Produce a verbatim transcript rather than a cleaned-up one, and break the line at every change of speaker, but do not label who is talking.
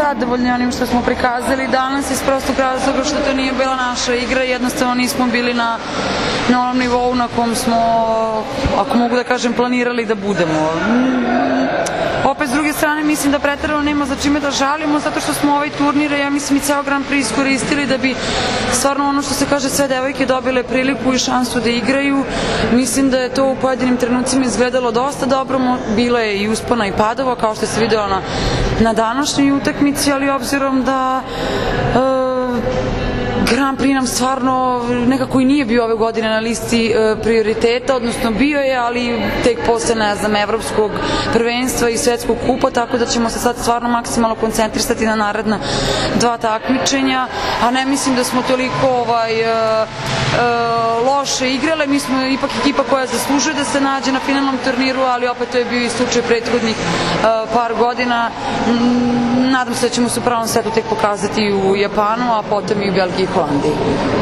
zadovoljni onim što smo prikazali danas iz prostog razloga što to nije bila naša igra, jednostavno nismo bili na, na onom nivou na kom smo, ako mogu da kažem, planirali da budemo. Opet, s druge strane, mislim da preterano nema za čime da žalimo, zato što smo ovaj turnir, ja mislim i ceo Grand Prix iskoristili da bi stvarno ono što se kaže sve devojke dobile priliku i šansu da igraju. Mislim da je to u pojedinim trenucima izgledalo dosta dobro, bilo je i uspona i padova, kao što se vidjela na, na današnjoj utakmici, ali obzirom da e, Grand Prix nam stvarno nekako i nije bio ove godine na listi e, prioriteta, odnosno bio je, ali tek posle, ne znam, evropskog prvenstva i svetskog kupa, tako da ćemo se sad stvarno maksimalno koncentrisati na naredna dva takmičenja, a ne mislim da smo toliko ovaj, e, e, loše igrale. Mi smo ipak ekipa koja zaslužuje da se nađe na finalnom turniru, ali opet to je bio i slučaj prethodnih e, par godina. Nadam se da ćemo se u pravom setu tek pokazati u Japanu, a potom i u Belgiji i Holandiji.